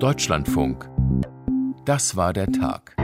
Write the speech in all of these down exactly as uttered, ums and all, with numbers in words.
Deutschlandfunk. Das war der Tag.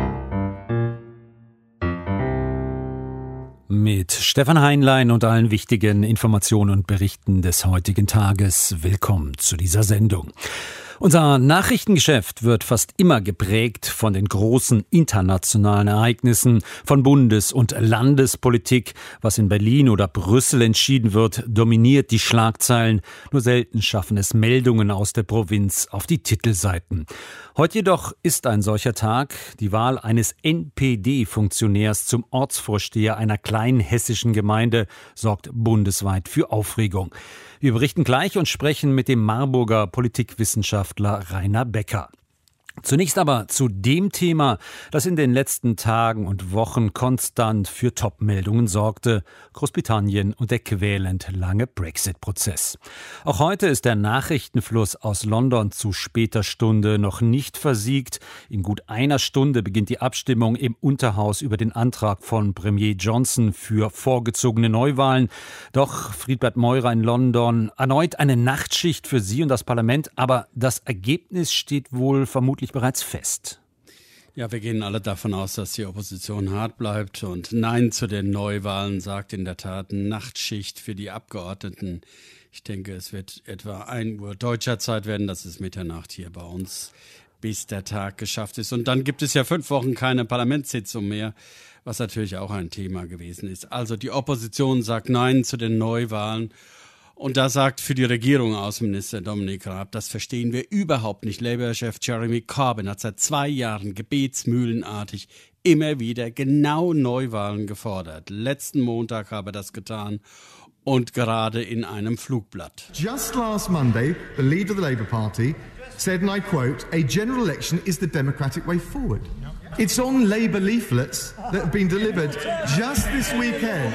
Mit Stefan Heinlein und allen wichtigen Informationen und Berichten des heutigen Tages. Willkommen zu dieser Sendung. Unser Nachrichtengeschäft wird fast immer geprägt von den großen internationalen Ereignissen, von Bundes- und Landespolitik. Was in Berlin oder Brüssel entschieden wird, dominiert die Schlagzeilen. Nur selten schaffen es Meldungen aus der Provinz auf die Titelseiten. Heute jedoch ist ein solcher Tag. Die Wahl eines N P D-Funktionärs zum Ortsvorsteher einer kleinen hessischen Gemeinde sorgt bundesweit für Aufregung. Wir berichten gleich und sprechen mit dem Marburger Politikwissenschaftler Rainer Becker. Zunächst aber zu dem Thema, das in den letzten Tagen und Wochen konstant für Top-Meldungen sorgte: Großbritannien und der quälend lange Brexit-Prozess. Auch heute ist der Nachrichtenfluss aus London zu später Stunde noch nicht versiegt. In gut einer Stunde beginnt die Abstimmung im Unterhaus über den Antrag von Premier Johnson für vorgezogene Neuwahlen. Doch Friedbert Meurer in London, erneut eine Nachtschicht für Sie und das Parlament, aber das Ergebnis steht wohl vermutlich bereits fest. Ja, wir gehen alle davon aus, dass die Opposition hart bleibt und Nein zu den Neuwahlen sagt. In der Tat Nachtschicht für die Abgeordneten. Ich denke, es wird etwa ein Uhr deutscher Zeit werden. Das ist Mitternacht hier bei uns, bis der Tag geschafft ist. Und dann gibt es ja fünf Wochen keine Parlamentssitzung mehr, was natürlich auch ein Thema gewesen ist. Also die Opposition sagt Nein zu den Neuwahlen. Und da sagt für die Regierung Außenminister Dominic Raab, das verstehen wir überhaupt nicht. Labour-Chef Jeremy Corbyn hat seit zwei Jahren gebetsmühlenartig immer wieder genau Neuwahlen gefordert. Letzten Montag habe er das getan und gerade in einem Flugblatt. Just last Monday, the leader of the Labour Party said, and I quote, "A general election is the democratic way forward." It's on Labour leaflets that have been delivered just this weekend.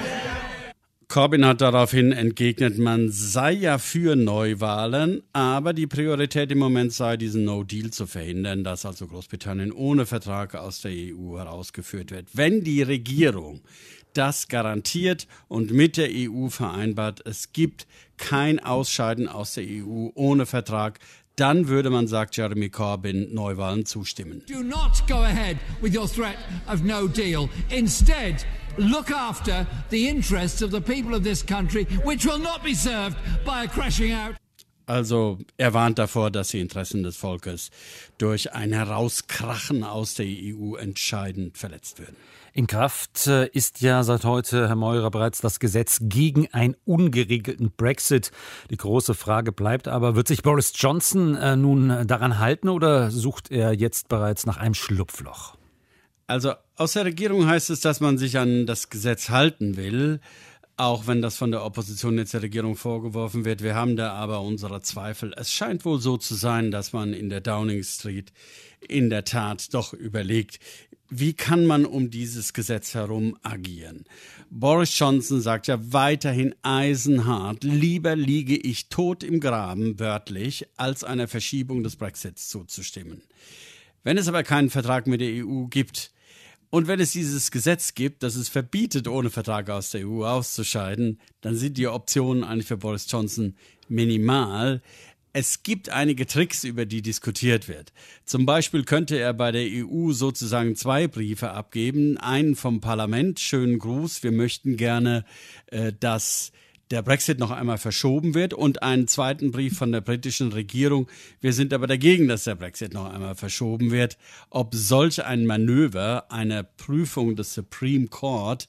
Corbyn hat daraufhin entgegnet, man sei ja für Neuwahlen, aber die Priorität im Moment sei, diesen No-Deal zu verhindern, dass also Großbritannien ohne Vertrag aus der E U herausgeführt wird. Wenn die Regierung das garantiert und mit der E U vereinbart, es gibt kein Ausscheiden aus der E U ohne Vertrag, dann würde man, sagt Jeremy Corbyn, Neuwahlen zustimmen. Do not go ahead with your threat of no deal. Instead, look after the interests of the people of this country, which will not be served by a crashing out. Also er warnt davor, dass die Interessen des Volkes durch ein Herauskrachen aus der E U entscheidend verletzt würden. In Kraft ist ja seit heute, Herr Meurer, bereits das Gesetz gegen einen ungeregelten Brexit. Die große Frage bleibt aber, wird sich Boris Johnson äh, nun daran halten oder sucht er jetzt bereits nach einem Schlupfloch? Also aus der Regierung heißt es, dass man sich an das Gesetz halten will, auch wenn das von der Opposition jetzt der Regierung vorgeworfen wird. Wir haben da aber unsere Zweifel. Es scheint wohl so zu sein, dass man in der Downing Street in der Tat doch überlegt, wie kann man um dieses Gesetz herum agieren? Boris Johnson sagt ja weiterhin eisenhart, lieber liege ich tot im Graben, wörtlich, als einer Verschiebung des Brexits zuzustimmen. Wenn es aber keinen Vertrag mit der E U gibt und wenn es dieses Gesetz gibt, das es verbietet, ohne Vertrag aus der E U auszuscheiden, dann sind die Optionen eigentlich für Boris Johnson minimal. Es gibt einige Tricks, über die diskutiert wird. Zum Beispiel könnte er bei der E U sozusagen zwei Briefe abgeben. Einen vom Parlament, schönen Gruß, wir möchten gerne, äh, dass der Brexit noch einmal verschoben wird, und einen zweiten Brief von der britischen Regierung. Wir sind aber dagegen, dass der Brexit noch einmal verschoben wird. Ob solch ein Manöver einer Prüfung des Supreme Court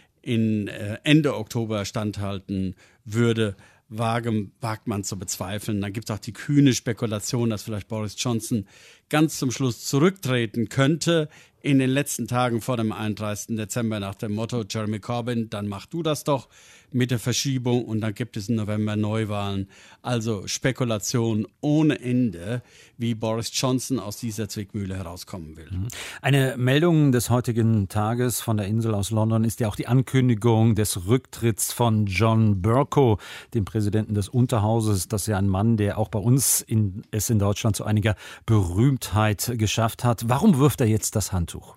in äh, Ende Oktober standhalten würde, Wage, wagt man zu bezweifeln. Dann gibt es auch die kühne Spekulation, dass vielleicht Boris Johnson ganz zum Schluss zurücktreten könnte in den letzten Tagen vor dem einunddreißigsten Dezember nach dem Motto Jeremy Corbyn, dann mach du das doch mit der Verschiebung und dann gibt es im November Neuwahlen. Also Spekulation ohne Ende, wie Boris Johnson aus dieser Zwickmühle herauskommen will. Eine Meldung des heutigen Tages von der Insel aus London ist ja auch die Ankündigung des Rücktritts von John Bercow, dem Präsidenten des Unterhauses. Das ist ja ein Mann, der auch bei uns in, es in Deutschland zu einiger Berühmtheit geschafft hat. Warum wirft er jetzt das Handtuch?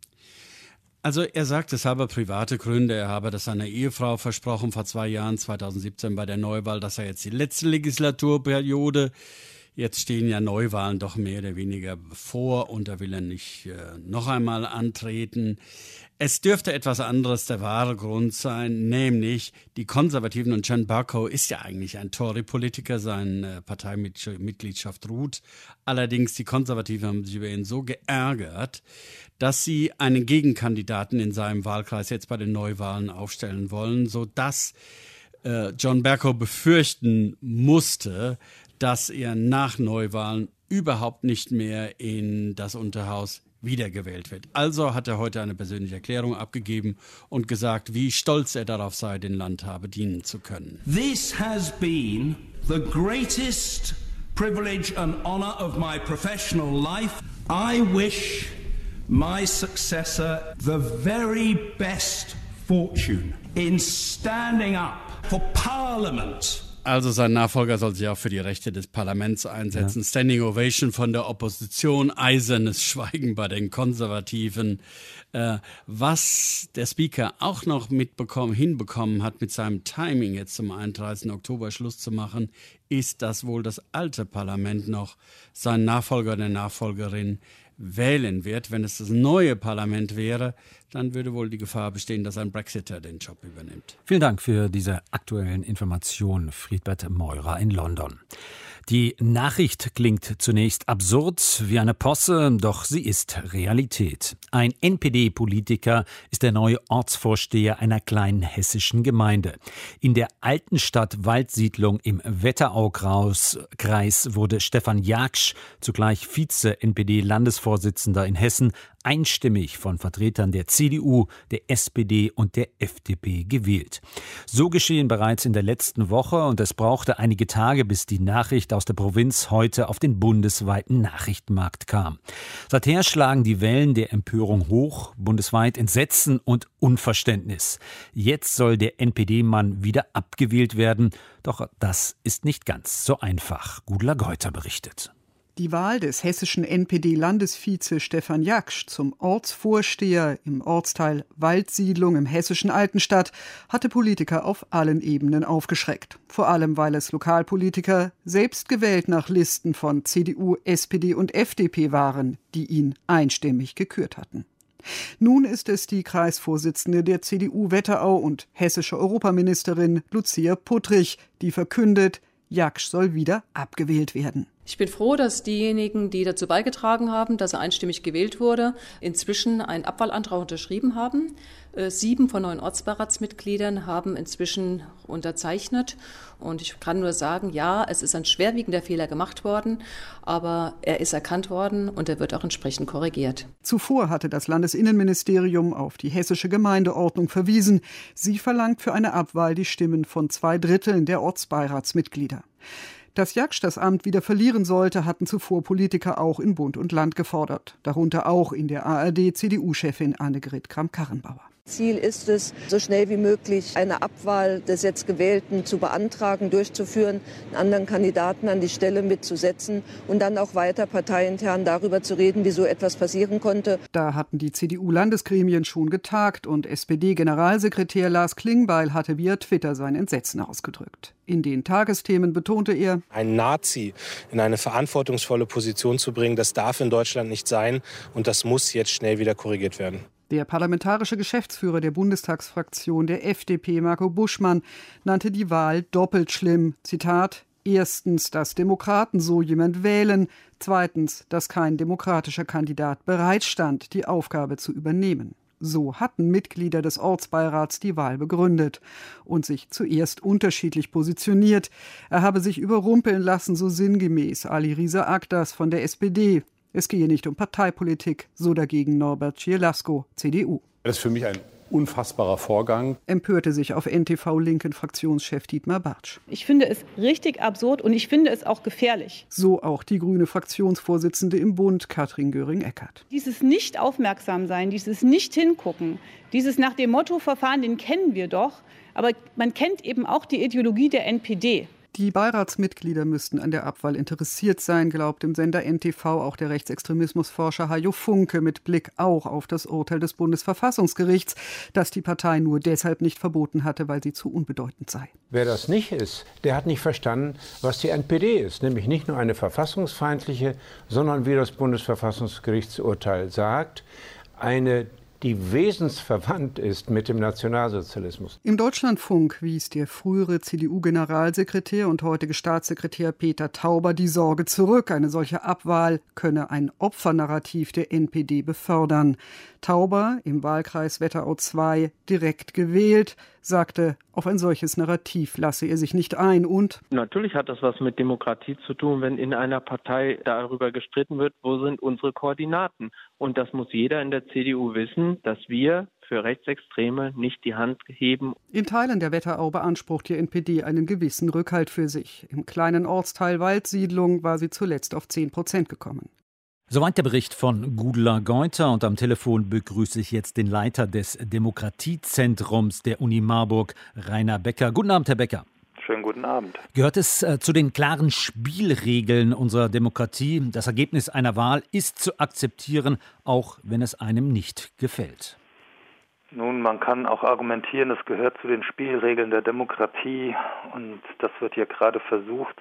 Also er sagt, es habe private Gründe. Er habe das seiner Ehefrau versprochen vor zwei Jahren, zweitausendsiebzehn bei der Neuwahl, dass er jetzt die letzte Legislaturperiode Jetzt stehen ja Neuwahlen doch mehr oder weniger bevor und da will er nicht äh, noch einmal antreten. Es dürfte etwas anderes der wahre Grund sein, nämlich die Konservativen und John Bercow ist ja eigentlich ein Tory-Politiker, seine Parteimitgliedschaft ruht. Allerdings die Konservativen haben sich über ihn so geärgert, dass sie einen Gegenkandidaten in seinem Wahlkreis jetzt bei den Neuwahlen aufstellen wollen, sodass äh, John Bercow befürchten musste, dass er nach Neuwahlen überhaupt nicht mehr in das Unterhaus wiedergewählt wird. Also hat er heute eine persönliche Erklärung abgegeben und gesagt, wie stolz er darauf sei, den Landhabe dienen zu können. This has been the greatest privilege and honor of my professional life. I wish my successor the very best fortune in standing up for Parliament. Also sein Nachfolger soll sich auch für die Rechte des Parlaments einsetzen. Ja. Standing Ovation von der Opposition, eisernes Schweigen bei den Konservativen. Äh, was der Speaker auch noch mitbekommen, hinbekommen hat, mit seinem Timing jetzt zum einunddreißigsten Oktober Schluss zu machen, ist, dass wohl das alte Parlament noch seinen Nachfolger oder Nachfolgerin wählen wird. Wenn es das neue Parlament wäre, dann würde wohl die Gefahr bestehen, dass ein Brexiter den Job übernimmt. Vielen Dank für diese aktuellen Informationen, Friedbert Meurer in London. Die Nachricht klingt zunächst absurd wie eine Posse, doch sie ist Realität. Ein N P D-Politiker ist der neue Ortsvorsteher einer kleinen hessischen Gemeinde. In der Altenstadt Waldsiedlung im Wetteraukreis wurde Stefan Jaksch, zugleich Vize-N P D-Landesvorsitzender in Hessen, einstimmig von Vertretern der C D U, der S P D und der F D P gewählt. So geschehen bereits in der letzten Woche und es brauchte einige Tage, bis die Nachricht aus der Provinz heute auf den bundesweiten Nachrichtenmarkt kam. Seither schlagen die Wellen der Empörung hoch, bundesweit Entsetzen und Unverständnis. Jetzt soll der N P D-Mann wieder abgewählt werden, doch das ist nicht ganz so einfach. Gudula Geuter berichtet. Die Wahl des hessischen N P D-Landesvize Stefan Jaksch zum Ortsvorsteher im Ortsteil Waldsiedlung im hessischen Altenstadt hatte Politiker auf allen Ebenen aufgeschreckt. Vor allem, weil es Lokalpolitiker, selbst gewählt nach Listen von C D U, S P D und F D P waren, die ihn einstimmig gekürt hatten. Nun ist es die Kreisvorsitzende der C D U Wetterau und hessische Europaministerin Lucia Puttrich, die verkündet, Jaksch soll wieder abgewählt werden. Ich bin froh, dass diejenigen, die dazu beigetragen haben, dass er einstimmig gewählt wurde, inzwischen einen Abwahlantrag unterschrieben haben. Sieben von neun Ortsbeiratsmitgliedern haben inzwischen unterzeichnet. Und ich kann nur sagen, ja, es ist ein schwerwiegender Fehler gemacht worden, aber er ist erkannt worden und er wird auch entsprechend korrigiert. Zuvor hatte das Landesinnenministerium auf die hessische Gemeindeordnung verwiesen. Sie verlangt für eine Abwahl die Stimmen von zwei Dritteln der Ortsbeiratsmitglieder. Dass Jaksch das Amt wieder verlieren sollte, hatten zuvor Politiker auch in Bund und Land gefordert. Darunter auch in der A R D-C D U-Chefin Annegret Kramp-Karrenbauer. Ziel ist es, so schnell wie möglich eine Abwahl des jetzt Gewählten zu beantragen, durchzuführen, einen anderen Kandidaten an die Stelle mitzusetzen und dann auch weiter parteiintern darüber zu reden, wie so etwas passieren konnte. Da hatten die C D U-Landesgremien schon getagt und S P D-Generalsekretär Lars Klingbeil hatte via Twitter sein Entsetzen ausgedrückt. In den Tagesthemen betonte er, einen Nazi in eine verantwortungsvolle Position zu bringen, das darf in Deutschland nicht sein und das muss jetzt schnell wieder korrigiert werden. Der parlamentarische Geschäftsführer der Bundestagsfraktion der F D P, Marco Buschmann, nannte die Wahl doppelt schlimm. Zitat: Erstens, dass Demokraten so jemand wählen. Zweitens, dass kein demokratischer Kandidat bereitstand, die Aufgabe zu übernehmen. So hatten Mitglieder des Ortsbeirats die Wahl begründet und sich zuerst unterschiedlich positioniert. Er habe sich überrumpeln lassen, so sinngemäß Ali Riza Akdas von der S P D. Es gehe nicht um Parteipolitik, so dagegen Norbert Schierlasko, C D U. Das ist für mich ein unfassbarer Vorgang. Empörte sich auf N T V-Linken-Fraktionschef Dietmar Bartsch. Ich finde es richtig absurd und ich finde es auch gefährlich. So auch die grüne Fraktionsvorsitzende im Bund, Katrin Göring-Eckardt. Dieses Nicht-Aufmerksam-Sein, dieses Nicht-Hingucken, dieses nach dem Motto-Verfahren, den kennen wir doch. Aber man kennt eben auch die Ideologie der N P D. Die Beiratsmitglieder müssten an der Abwahl interessiert sein, glaubt im Sender N T V auch der Rechtsextremismusforscher Hajo Funke mit Blick auch auf das Urteil des Bundesverfassungsgerichts, das die Partei nur deshalb nicht verboten hatte, weil sie zu unbedeutend sei. Wer das nicht ist, der hat nicht verstanden, was die N P D ist. Nämlich nicht nur eine verfassungsfeindliche, sondern wie das Bundesverfassungsgerichtsurteil sagt, eine die wesensverwandt ist mit dem Nationalsozialismus. Im Deutschlandfunk wies der frühere C D U-Generalsekretär und heutige Staatssekretär Peter Tauber die Sorge zurück, eine solche Abwahl könne ein Opfernarrativ der N P D befördern. Tauber, im Wahlkreis Wetterau zwei direkt gewählt, sagte, auf ein solches Narrativ lasse er sich nicht ein und natürlich hat das was mit Demokratie zu tun, wenn in einer Partei darüber gestritten wird, wo sind unsere Koordinaten. Und das muss jeder in der C D U wissen, dass wir für Rechtsextreme nicht die Hand heben. In Teilen der Wetterau beansprucht die N P D einen gewissen Rückhalt für sich. Im kleinen Ortsteil Waldsiedlung war sie zuletzt auf zehn Prozent gekommen. Soweit der Bericht von Gudula Geuter, und am Telefon begrüße ich jetzt den Leiter des Demokratiezentrums der Uni Marburg, Rainer Becker. Guten Abend, Herr Becker. Schönen guten Abend. Gehört es äh, zu den klaren Spielregeln unserer Demokratie, das Ergebnis einer Wahl ist zu akzeptieren, auch wenn es einem nicht gefällt? Nun, man kann auch argumentieren, es gehört zu den Spielregeln der Demokratie, und das wird hier gerade versucht,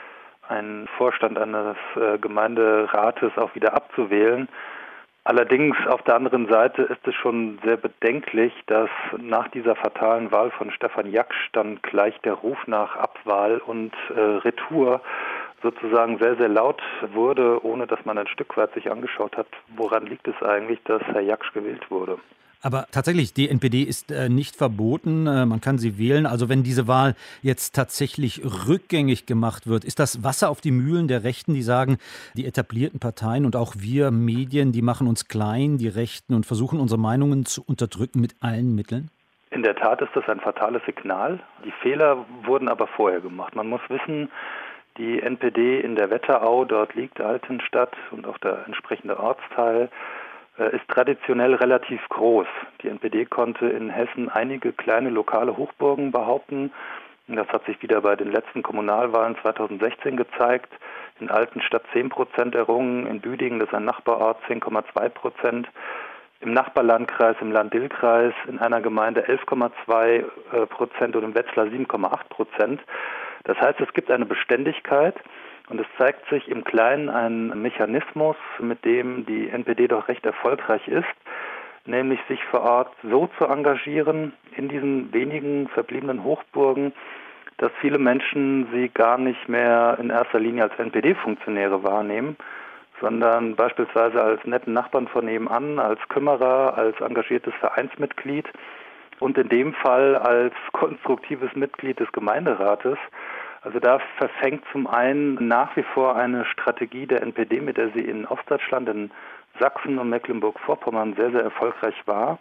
einen Vorstand eines äh, Gemeinderates auch wieder abzuwählen. Allerdings auf der anderen Seite ist es schon sehr bedenklich, dass nach dieser fatalen Wahl von Stefan Jaksch dann gleich der Ruf nach Abwahl und äh, Retour sozusagen sehr, sehr laut wurde, ohne dass man ein Stück weit sich angeschaut hat, woran liegt es eigentlich, dass Herr Jaksch gewählt wurde. Aber tatsächlich, die N P D ist äh, nicht verboten, äh, man kann sie wählen. Also wenn diese Wahl jetzt tatsächlich rückgängig gemacht wird, ist das Wasser auf die Mühlen der Rechten, die sagen, die etablierten Parteien und auch wir Medien, die machen uns klein, die Rechten, und versuchen unsere Meinungen zu unterdrücken mit allen Mitteln? In der Tat ist das ein fatales Signal. Die Fehler wurden aber vorher gemacht. Man muss wissen, die N P D in der Wetterau, dort liegt Altenstadt und auch der entsprechende Ortsteil, ist traditionell relativ groß. Die N P D konnte in Hessen einige kleine lokale Hochburgen behaupten. Das hat sich wieder bei den letzten Kommunalwahlen zweitausendsechzehn gezeigt. In Altenstadt zehn Prozent errungen, in Büdingen, das ist ein Nachbarort, zehn Komma zwei Prozent. Im Nachbarlandkreis, im Land-Dill-Kreis, in einer Gemeinde elf Komma zwei Prozent und im Wetzlar sieben Komma acht Prozent. Das heißt, es gibt eine Beständigkeit. Und es zeigt sich im Kleinen ein Mechanismus, mit dem die N P D doch recht erfolgreich ist, nämlich sich vor Ort so zu engagieren in diesen wenigen verbliebenen Hochburgen, dass viele Menschen sie gar nicht mehr in erster Linie als N P D-Funktionäre wahrnehmen, sondern beispielsweise als netten Nachbarn von nebenan, als Kümmerer, als engagiertes Vereinsmitglied und in dem Fall als konstruktives Mitglied des Gemeinderates. Also da verfängt zum einen nach wie vor eine Strategie der N P D, mit der sie in Ostdeutschland, in Sachsen und Mecklenburg-Vorpommern sehr, sehr erfolgreich war.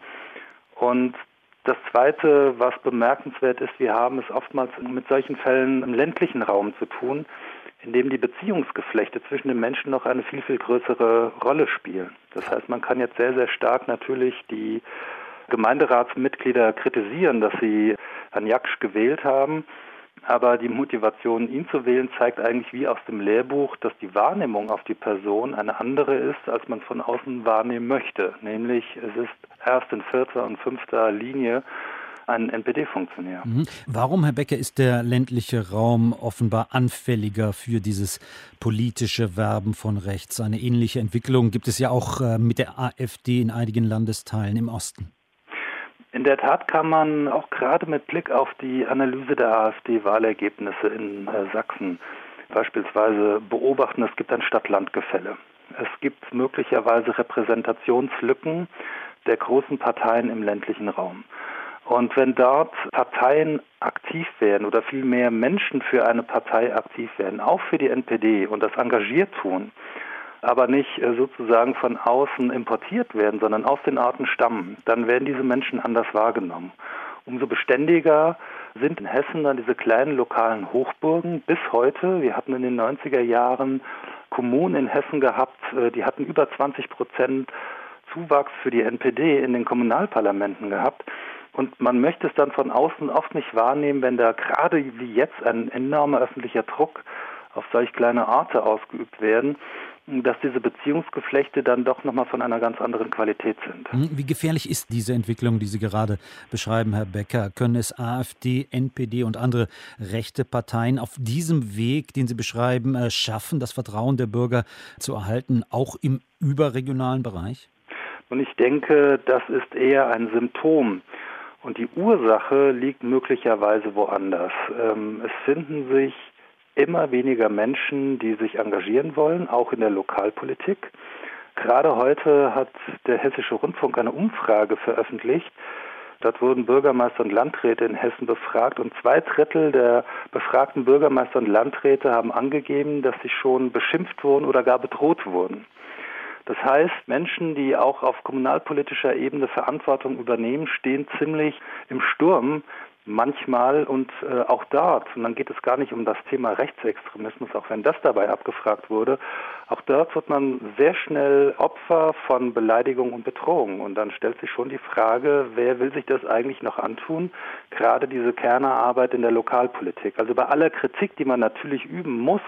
Und das Zweite, was bemerkenswert ist, wir haben es oftmals mit solchen Fällen im ländlichen Raum zu tun, in dem die Beziehungsgeflechte zwischen den Menschen noch eine viel, viel größere Rolle spielen. Das heißt, man kann jetzt sehr, sehr stark natürlich die Gemeinderatsmitglieder kritisieren, dass sie Herrn Jaksch gewählt haben. Aber die Motivation, ihn zu wählen, zeigt eigentlich wie aus dem Lehrbuch, dass die Wahrnehmung auf die Person eine andere ist, als man von außen wahrnehmen möchte. Nämlich, es ist erst in vierter und fünfter Linie ein N P D-Funktionär. Mhm. Warum, Herr Becker, ist der ländliche Raum offenbar anfälliger für dieses politische Werben von rechts? Eine ähnliche Entwicklung gibt es ja auch äh, mit der AfD in einigen Landesteilen im Osten. In der Tat kann man auch gerade mit Blick auf die Analyse der AfD-Wahlergebnisse in äh, Sachsen beispielsweise beobachten, es gibt ein Stadt-Land-Gefälle. Es gibt möglicherweise Repräsentationslücken der großen Parteien im ländlichen Raum. Und wenn dort Parteien aktiv werden oder vielmehr Menschen für eine Partei aktiv werden, auch für die N P D und das engagiert tun, aber nicht sozusagen von außen importiert werden, sondern aus den Orten stammen, dann werden diese Menschen anders wahrgenommen. Umso beständiger sind in Hessen dann diese kleinen lokalen Hochburgen bis heute. Wir hatten in den neunziger Jahren Kommunen in Hessen gehabt, die hatten über zwanzig Prozent Zuwachs für die N P D in den Kommunalparlamenten gehabt. Und man möchte es dann von außen oft nicht wahrnehmen, wenn da gerade wie jetzt ein enormer öffentlicher Druck auf solch kleine Orte ausgeübt werden, dass diese Beziehungsgeflechte dann doch nochmal von einer ganz anderen Qualität sind. Wie gefährlich ist diese Entwicklung, die Sie gerade beschreiben, Herr Becker? Können es AfD, N P D und andere rechte Parteien auf diesem Weg, den Sie beschreiben, schaffen, das Vertrauen der Bürger zu erhalten, auch im überregionalen Bereich? Und ich denke, das ist eher ein Symptom. Und die Ursache liegt möglicherweise woanders. Ähm, es finden sich immer weniger Menschen, die sich engagieren wollen, auch in der Lokalpolitik. Gerade heute hat der Hessische Rundfunk eine Umfrage veröffentlicht. Dort wurden Bürgermeister und Landräte in Hessen befragt und zwei Drittel der befragten Bürgermeister und Landräte haben angegeben, dass sie schon beschimpft wurden oder gar bedroht wurden. Das heißt, Menschen, die auch auf kommunalpolitischer Ebene Verantwortung übernehmen, stehen ziemlich im Sturm manchmal und äh, auch dort. Und dann geht es gar nicht um das Thema Rechtsextremismus, auch wenn das dabei abgefragt wurde. Auch dort wird man sehr schnell Opfer von Beleidigung und Bedrohung. Und dann stellt sich schon die Frage, wer will sich das eigentlich noch antun? Gerade diese Kernerarbeit in der Lokalpolitik. Also bei aller Kritik, die man natürlich üben muss,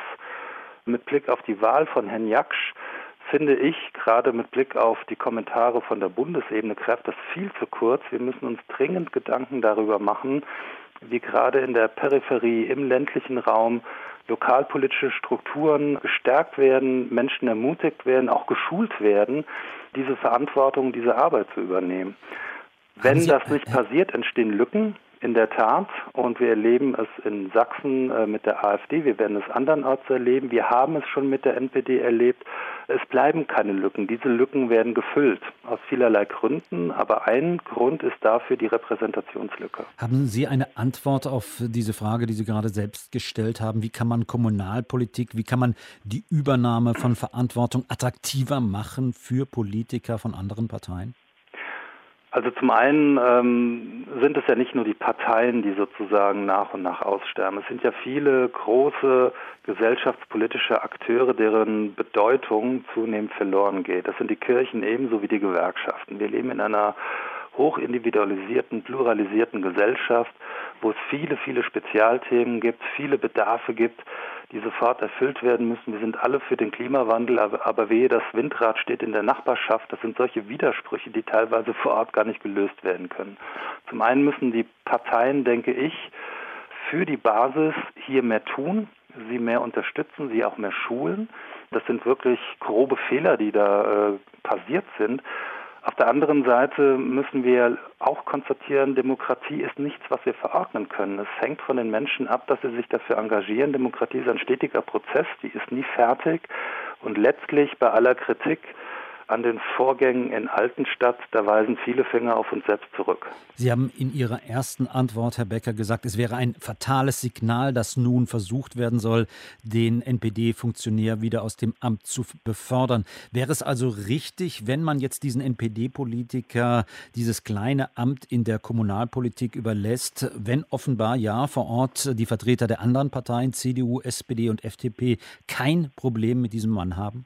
mit Blick auf die Wahl von Herrn Jaksch, finde ich, gerade mit Blick auf die Kommentare von der Bundesebene, greift das viel zu kurz. Wir müssen uns dringend Gedanken darüber machen, wie gerade in der Peripherie, im ländlichen Raum lokalpolitische Strukturen gestärkt werden, Menschen ermutigt werden, auch geschult werden, diese Verantwortung, diese Arbeit zu übernehmen. Wenn das nicht passiert, entstehen Lücken. In der Tat, und wir erleben es in Sachsen äh, mit der AfD, wir werden es andernorts erleben, wir haben es schon mit der N P D erlebt, es bleiben keine Lücken, diese Lücken werden gefüllt, aus vielerlei Gründen, aber ein Grund ist dafür die Repräsentationslücke. Haben Sie eine Antwort auf diese Frage, die Sie gerade selbst gestellt haben? Wie kann man Kommunalpolitik, wie kann man die Übernahme von Verantwortung attraktiver machen für Politiker von anderen Parteien? Also zum einen ähm, sind es ja nicht nur die Parteien, die sozusagen nach und nach aussterben. Es sind ja viele große gesellschaftspolitische Akteure, deren Bedeutung zunehmend verloren geht. Das sind die Kirchen ebenso wie die Gewerkschaften. Wir leben in einer hochindividualisierten, pluralisierten Gesellschaft, wo es viele, viele Spezialthemen gibt, viele Bedarfe gibt, die sofort erfüllt werden müssen. Wir sind alle für den Klimawandel, aber, aber wehe, das Windrad steht in der Nachbarschaft. Das sind solche Widersprüche, die teilweise vor Ort gar nicht gelöst werden können. Zum einen müssen die Parteien, denke ich, für die Basis hier mehr tun, sie mehr unterstützen, sie auch mehr schulen. Das sind wirklich grobe Fehler, die da äh, passiert sind. Auf der anderen Seite müssen wir auch konstatieren, Demokratie ist nichts, was wir verordnen können. Es hängt von den Menschen ab, dass sie sich dafür engagieren. Demokratie ist ein stetiger Prozess, die ist nie fertig. Und letztlich bei aller Kritik an den Vorgängen in Altenstadt, da weisen viele Finger auf uns selbst zurück. Sie haben in Ihrer ersten Antwort, Herr Becker, gesagt, es wäre ein fatales Signal, dass nun versucht werden soll, den N P D-Funktionär wieder aus dem Amt zu befördern. Wäre es also richtig, wenn man jetzt diesen N P D-Politiker dieses kleine Amt in der Kommunalpolitik überlässt, wenn offenbar ja vor Ort die Vertreter der anderen Parteien, C D U, S P D und F D P, kein Problem mit diesem Mann haben?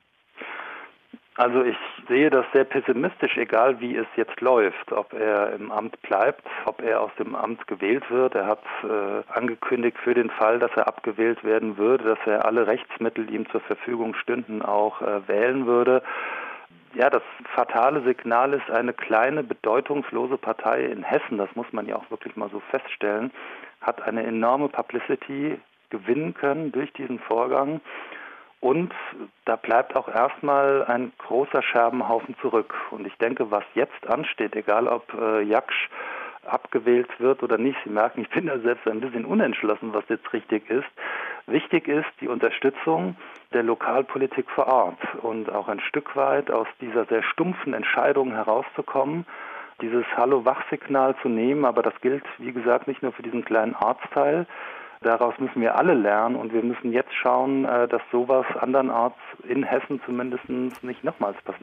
Also ich sehe das sehr pessimistisch, egal wie es jetzt läuft, ob er im Amt bleibt, ob er aus dem Amt gewählt wird. Er hat äh, angekündigt für den Fall, dass er abgewählt werden würde, dass er alle Rechtsmittel, die ihm zur Verfügung stünden, auch äh, wählen würde. Ja, das fatale Signal ist, eine kleine, bedeutungslose Partei in Hessen, das muss man ja auch wirklich mal so feststellen, hat eine enorme Publicity gewinnen können durch diesen Vorgang. Und da bleibt auch erstmal ein großer Scherbenhaufen zurück. Und ich denke, was jetzt ansteht, egal ob äh, Jaksch abgewählt wird oder nicht, Sie merken, ich bin da selbst ein bisschen unentschlossen, was jetzt richtig ist. Wichtig ist die Unterstützung der Lokalpolitik vor Ort und auch ein Stück weit aus dieser sehr stumpfen Entscheidung herauszukommen, dieses Hallo-Wach-Signal zu nehmen. Aber das gilt, wie gesagt, nicht nur für diesen kleinen Ortsteil. Daraus müssen wir alle lernen und wir müssen jetzt schauen, dass sowas andernorts in Hessen zumindest nicht nochmals passiert.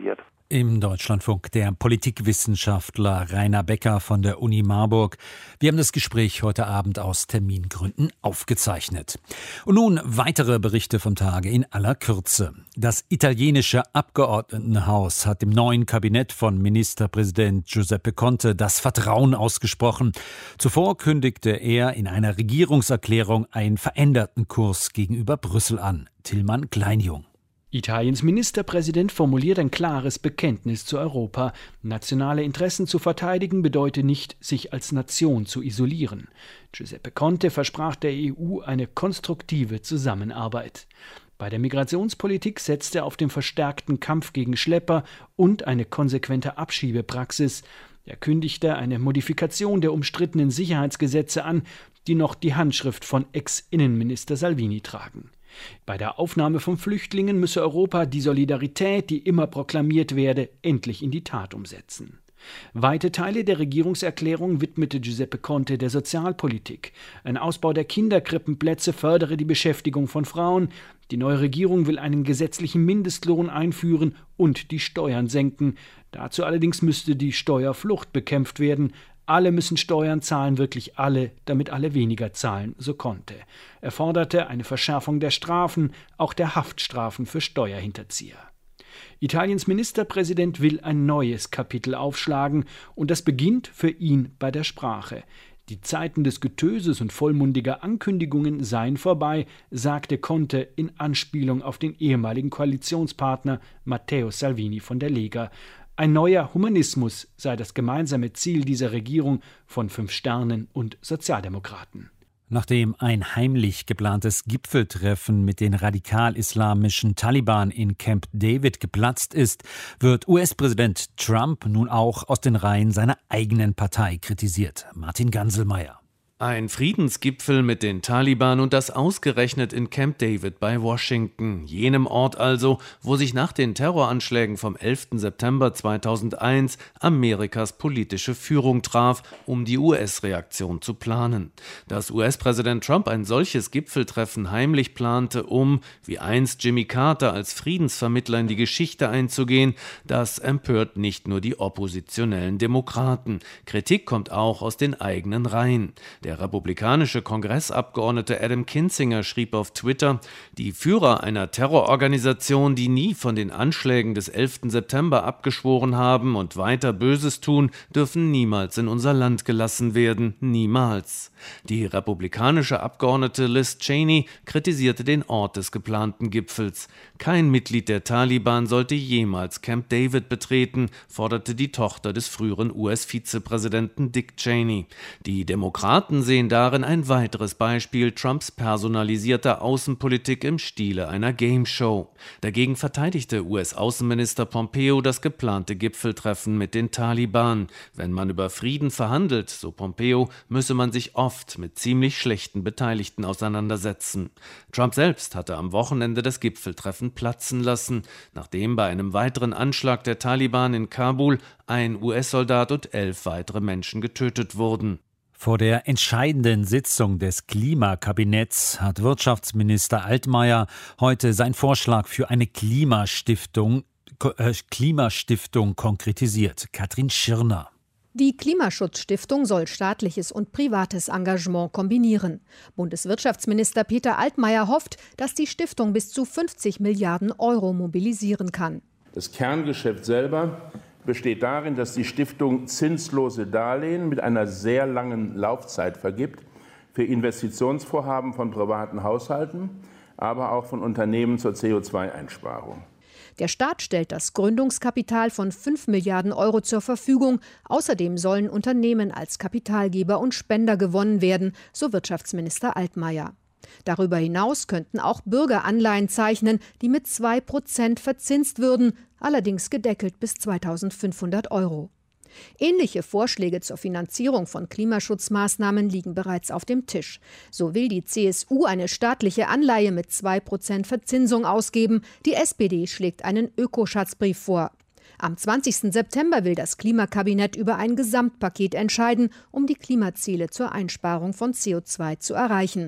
Im Deutschlandfunk der Politikwissenschaftler Rainer Becker von der Uni Marburg. Wir haben das Gespräch heute Abend aus Termingründen aufgezeichnet. Und nun weitere Berichte vom Tage in aller Kürze. Das italienische Abgeordnetenhaus hat dem neuen Kabinett von Ministerpräsident Giuseppe Conte das Vertrauen ausgesprochen. Zuvor kündigte er in einer Regierungserklärung einen veränderten Kurs gegenüber Brüssel an. Tillmann Kleinjung. Italiens Ministerpräsident formuliert ein klares Bekenntnis zu Europa. Nationale Interessen zu verteidigen bedeutet nicht, sich als Nation zu isolieren. Giuseppe Conte versprach der E U eine konstruktive Zusammenarbeit. Bei der Migrationspolitik setzt er auf den verstärkten Kampf gegen Schlepper und eine konsequente Abschiebepraxis. Er kündigte eine Modifikation der umstrittenen Sicherheitsgesetze an, die noch die Handschrift von Ex-Innenminister Salvini tragen. Bei der Aufnahme von Flüchtlingen müsse Europa die Solidarität, die immer proklamiert werde, endlich in die Tat umsetzen. Weite Teile der Regierungserklärung widmete Giuseppe Conte der Sozialpolitik. Ein Ausbau der Kinderkrippenplätze fördere die Beschäftigung von Frauen. Die neue Regierung will einen gesetzlichen Mindestlohn einführen und die Steuern senken. Dazu allerdings müsste die Steuerflucht bekämpft werden. Alle müssen Steuern zahlen, wirklich alle, damit alle weniger zahlen, so Conte. Er forderte eine Verschärfung der Strafen, auch der Haftstrafen für Steuerhinterzieher. Italiens Ministerpräsident will ein neues Kapitel aufschlagen und das beginnt für ihn bei der Sprache. Die Zeiten des Getöses und vollmundiger Ankündigungen seien vorbei, sagte Conte in Anspielung auf den ehemaligen Koalitionspartner Matteo Salvini von der Lega. Ein neuer Humanismus sei das gemeinsame Ziel dieser Regierung von Fünf Sternen und Sozialdemokraten. Nachdem ein heimlich geplantes Gipfeltreffen mit den radikal-islamischen Taliban in Camp David geplatzt ist, wird U S-Präsident Trump nun auch aus den Reihen seiner eigenen Partei kritisiert. Martin Ganselmeier. Ein Friedensgipfel mit den Taliban und das ausgerechnet in Camp David bei Washington, jenem Ort also, wo sich nach den Terroranschlägen vom elften September zweitausendeins Amerikas politische Führung traf, um die U S-Reaktion zu planen. Dass U S-Präsident Trump ein solches Gipfeltreffen heimlich plante, um, wie einst Jimmy Carter, als Friedensvermittler in die Geschichte einzugehen, das empört nicht nur die oppositionellen Demokraten. Kritik kommt auch aus den eigenen Reihen. Der Der republikanische Kongressabgeordnete Adam Kinzinger schrieb auf Twitter, die Führer einer Terrororganisation, die nie von den Anschlägen des elften September abgeschworen haben und weiter Böses tun, dürfen niemals in unser Land gelassen werden, niemals. Die republikanische Abgeordnete Liz Cheney kritisierte den Ort des geplanten Gipfels. Kein Mitglied der Taliban sollte jemals Camp David betreten, forderte die Tochter des früheren U S-Vizepräsidenten Dick Cheney. Die Demokraten sehen darin ein weiteres Beispiel Trumps personalisierter Außenpolitik im Stile einer Gameshow. Dagegen verteidigte U S-Außenminister Pompeo das geplante Gipfeltreffen mit den Taliban. Wenn man über Frieden verhandelt, so Pompeo, müsse man sich oft mit ziemlich schlechten Beteiligten auseinandersetzen. Trump selbst hatte am Wochenende das Gipfeltreffen platzen lassen, nachdem bei einem weiteren Anschlag der Taliban in Kabul ein U S-Soldat und elf weitere Menschen getötet wurden. Vor der entscheidenden Sitzung des Klimakabinetts hat Wirtschaftsminister Altmaier heute seinen Vorschlag für eine Klimastiftung, äh, Klimastiftung konkretisiert. Katrin Schirner. Die Klimaschutzstiftung soll staatliches und privates Engagement kombinieren. Bundeswirtschaftsminister Peter Altmaier hofft, dass die Stiftung bis zu fünfzig Milliarden Euro mobilisieren kann. Das Kerngeschäft selber besteht darin, dass die Stiftung zinslose Darlehen mit einer sehr langen Laufzeit vergibt für Investitionsvorhaben von privaten Haushalten, aber auch von Unternehmen zur C O zwei Einsparung. Der Staat stellt das Gründungskapital von fünf Milliarden Euro zur Verfügung. Außerdem sollen Unternehmen als Kapitalgeber und Spender gewonnen werden, so Wirtschaftsminister Altmaier. Darüber hinaus könnten auch Bürger Anleihen zeichnen, die mit zwei Prozent verzinst würden, allerdings gedeckelt bis zweitausendfünfhundert Euro. Ähnliche Vorschläge zur Finanzierung von Klimaschutzmaßnahmen liegen bereits auf dem Tisch. So will die C S U eine staatliche Anleihe mit zwei Prozent Verzinsung ausgeben. Die S P D schlägt einen Ökoschatzbrief vor. Am zwanzigsten September will das Klimakabinett über ein Gesamtpaket entscheiden, um die Klimaziele zur Einsparung von C O zwei zu erreichen.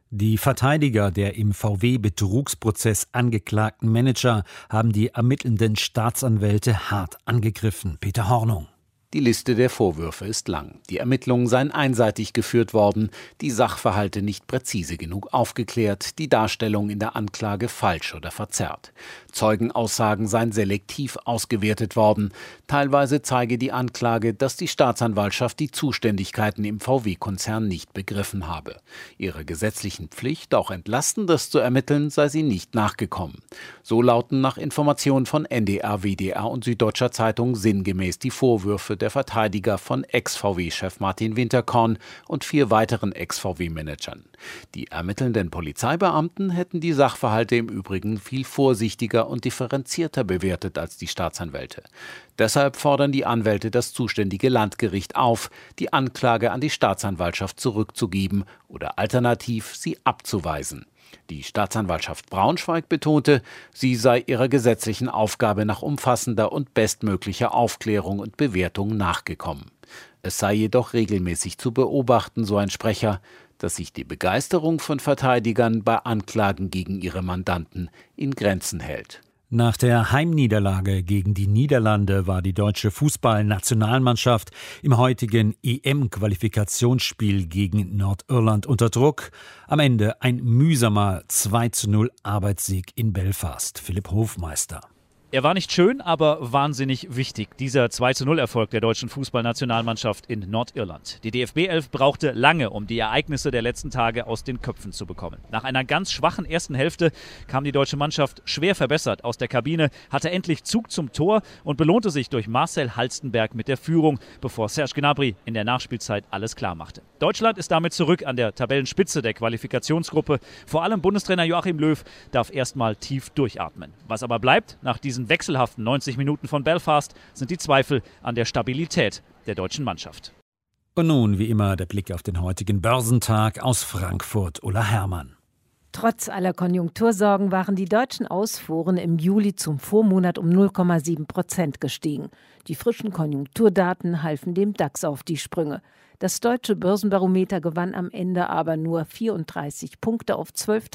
Die Verteidiger der im V W-Betrugsprozess angeklagten Manager haben die ermittelnden Staatsanwälte hart angegriffen. Peter Hornung. Die Liste der Vorwürfe ist lang. Die Ermittlungen seien einseitig geführt worden, die Sachverhalte nicht präzise genug aufgeklärt, die Darstellung in der Anklage falsch oder verzerrt. Zeugenaussagen seien selektiv ausgewertet worden. Teilweise zeige die Anklage, dass die Staatsanwaltschaft die Zuständigkeiten im V W-Konzern nicht begriffen habe. Ihrer gesetzlichen Pflicht, auch Entlastendes zu ermitteln, sei sie nicht nachgekommen. So lauten nach Informationen von N D R, W D R und Süddeutscher Zeitung sinngemäß die Vorwürfe der Verteidiger von Ex-V W-Chef Martin Winterkorn und vier weiteren Ex-V W-Managern. Die ermittelnden Polizeibeamten hätten die Sachverhalte im Übrigen viel vorsichtiger und differenzierter bewertet als die Staatsanwälte. Deshalb fordern die Anwälte das zuständige Landgericht auf, die Anklage an die Staatsanwaltschaft zurückzugeben oder alternativ sie abzuweisen. Die Staatsanwaltschaft Braunschweig betonte, sie sei ihrer gesetzlichen Aufgabe nach umfassender und bestmöglicher Aufklärung und Bewertung nachgekommen. Es sei jedoch regelmäßig zu beobachten, so ein Sprecher, dass sich die Begeisterung von Verteidigern bei Anklagen gegen ihre Mandanten in Grenzen hält. Nach der Heimniederlage gegen die Niederlande war die deutsche Fußballnationalmannschaft im heutigen E M-Qualifikationsspiel gegen Nordirland unter Druck. Am Ende ein mühsamer zwei zu null Arbeitssieg in Belfast. Philipp Hofmeister. Er war nicht schön, aber wahnsinnig wichtig, dieser zwei zu null Erfolg der deutschen Fußballnationalmannschaft in Nordirland. Die D F B elf brauchte lange, um die Ereignisse der letzten Tage aus den Köpfen zu bekommen. Nach einer ganz schwachen ersten Hälfte kam die deutsche Mannschaft schwer verbessert aus der Kabine, hatte endlich Zug zum Tor und belohnte sich durch Marcel Halstenberg mit der Führung, bevor Serge Gnabry in der Nachspielzeit alles klar machte. Deutschland ist damit zurück an der Tabellenspitze der Qualifikationsgruppe. Vor allem Bundestrainer Joachim Löw darf erstmal tief durchatmen. Was aber bleibt nach diesen wechselhaften neunzig Minuten von Belfast, sind die Zweifel an der Stabilität der deutschen Mannschaft. Und nun, wie immer, der Blick auf den heutigen Börsentag aus Frankfurt. Ulla Herrmann. Trotz aller Konjunktursorgen waren die deutschen Ausfuhren im Juli zum Vormonat um null Komma sieben Prozent gestiegen. Die frischen Konjunkturdaten halfen dem DAX auf die Sprünge. Das deutsche Börsenbarometer gewann am Ende aber nur vierunddreißig Punkte auf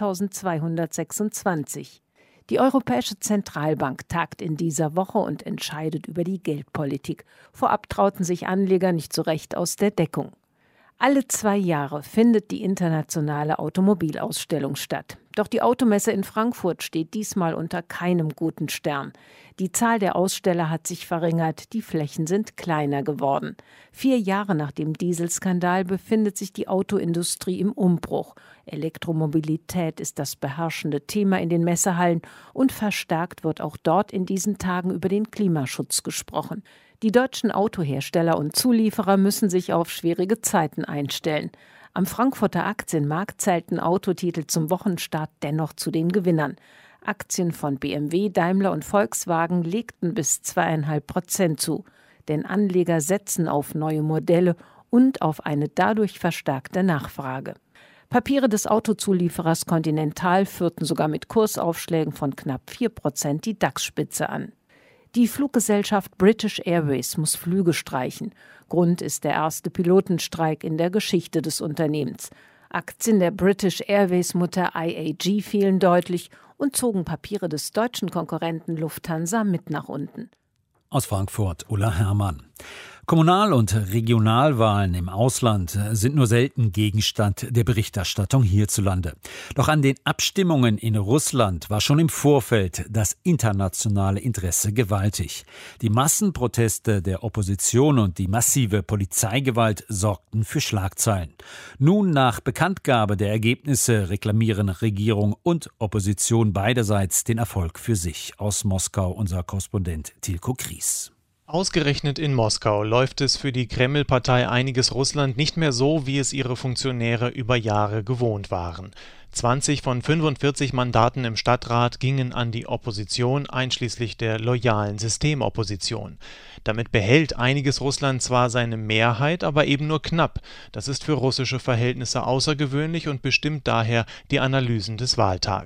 zwölftausendzweihundertsechsundzwanzig. Die Europäische Zentralbank tagt in dieser Woche und entscheidet über die Geldpolitik. Vorab trauten sich Anleger nicht so recht aus der Deckung. Alle zwei Jahre findet die internationale Automobilausstellung statt. Doch die Automesse in Frankfurt steht diesmal unter keinem guten Stern. Die Zahl der Aussteller hat sich verringert, die Flächen sind kleiner geworden. Vier Jahre nach dem Dieselskandal befindet sich die Autoindustrie im Umbruch. Elektromobilität ist das beherrschende Thema in den Messehallen und verstärkt wird auch dort in diesen Tagen über den Klimaschutz gesprochen. Die deutschen Autohersteller und Zulieferer müssen sich auf schwierige Zeiten einstellen. Am Frankfurter Aktienmarkt zählten Autotitel zum Wochenstart dennoch zu den Gewinnern. Aktien von B M W, Daimler und Volkswagen legten bis zweieinhalb Prozent zu. Denn Anleger setzen auf neue Modelle und auf eine dadurch verstärkte Nachfrage. Papiere des Autozulieferers Continental führten sogar mit Kursaufschlägen von knapp vier Prozent die DAX-Spitze an. Die Fluggesellschaft British Airways muss Flüge streichen. Grund ist der erste Pilotenstreik in der Geschichte des Unternehmens. Aktien der British Airways-Mutter I A G fielen deutlich und zogen Papiere des deutschen Konkurrenten Lufthansa mit nach unten. Aus Frankfurt, Ulla Herrmann. Kommunal- und Regionalwahlen im Ausland sind nur selten Gegenstand der Berichterstattung hierzulande. Doch an den Abstimmungen in Russland war schon im Vorfeld das internationale Interesse gewaltig. Die Massenproteste der Opposition und die massive Polizeigewalt sorgten für Schlagzeilen. Nun, nach Bekanntgabe der Ergebnisse, reklamieren Regierung und Opposition beiderseits den Erfolg für sich. Aus Moskau unser Korrespondent Tilko Kries. Ausgerechnet in Moskau läuft es für die Kreml-Partei Einiges Russland nicht mehr so, wie es ihre Funktionäre über Jahre gewohnt waren. zwanzig von fünfundvierzig Mandaten im Stadtrat gingen an die Opposition, einschließlich der loyalen Systemopposition. Damit behält Einiges Russland zwar seine Mehrheit, aber eben nur knapp. Das ist für russische Verhältnisse außergewöhnlich und bestimmt daher die Analysen des Wahltags.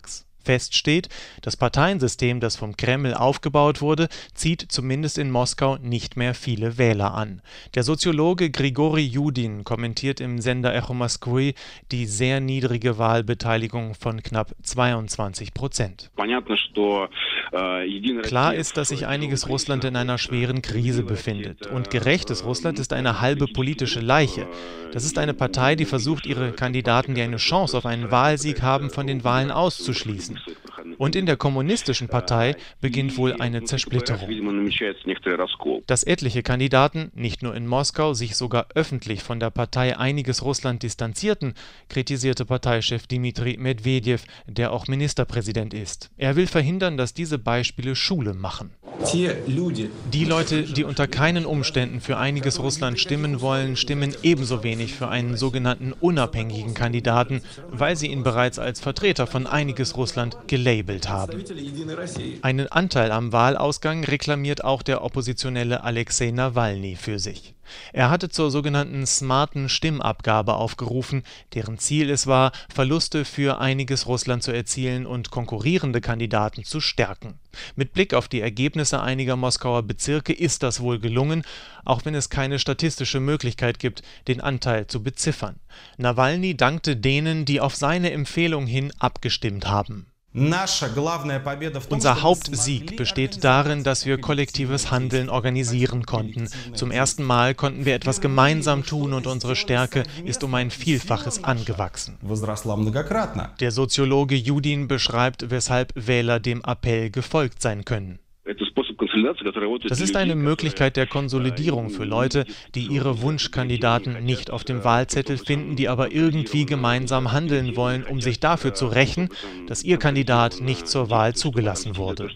Fest steht, das Parteiensystem, das vom Kreml aufgebaut wurde, zieht zumindest in Moskau nicht mehr viele Wähler an. Der Soziologe Grigori Judin kommentiert im Sender Echo Moskwy die sehr niedrige Wahlbeteiligung von knapp zweiundzwanzig Prozent. Klar ist, dass sich einiges Russland in einer schweren Krise befindet. Und gerechtes Russland ist eine halbe politische Leiche. Das ist eine Partei, die versucht, ihre Kandidaten, die eine Chance auf einen Wahlsieg haben, von den Wahlen auszuschließen. Und in der kommunistischen Partei beginnt wohl eine Zersplitterung. Dass etliche Kandidaten, nicht nur in Moskau, sich sogar öffentlich von der Partei Einiges Russland distanzierten, kritisierte Parteichef Dmitri Medvedev, der auch Ministerpräsident ist. Er will verhindern, dass diese Beispiele Schule machen. Die Leute, die unter keinen Umständen für Einiges Russland stimmen wollen, stimmen ebenso wenig für einen sogenannten unabhängigen Kandidaten, weil sie ihn bereits als Vertreter von Einiges Russland gelabelt haben. Einen Anteil am Wahlausgang reklamiert auch der Oppositionelle Alexei Nawalny für sich. Er hatte zur sogenannten smarten Stimmabgabe aufgerufen, deren Ziel es war, Verluste für Einiges Russland zu erzielen und konkurrierende Kandidaten zu stärken. Mit Blick auf die Ergebnisse einiger Moskauer Bezirke ist das wohl gelungen, auch wenn es keine statistische Möglichkeit gibt, den Anteil zu beziffern. Nawalny dankte denen, die auf seine Empfehlung hin abgestimmt haben. Unser Hauptsieg besteht darin, dass wir kollektives Handeln organisieren konnten. Zum ersten Mal konnten wir etwas gemeinsam tun und unsere Stärke ist um ein Vielfaches angewachsen. Der Soziologe Judin beschreibt, weshalb Wähler dem Appell gefolgt sein können. Das ist eine Möglichkeit der Konsolidierung für Leute, die ihre Wunschkandidaten nicht auf dem Wahlzettel finden, die aber irgendwie gemeinsam handeln wollen, um sich dafür zu rächen, dass ihr Kandidat nicht zur Wahl zugelassen wurde.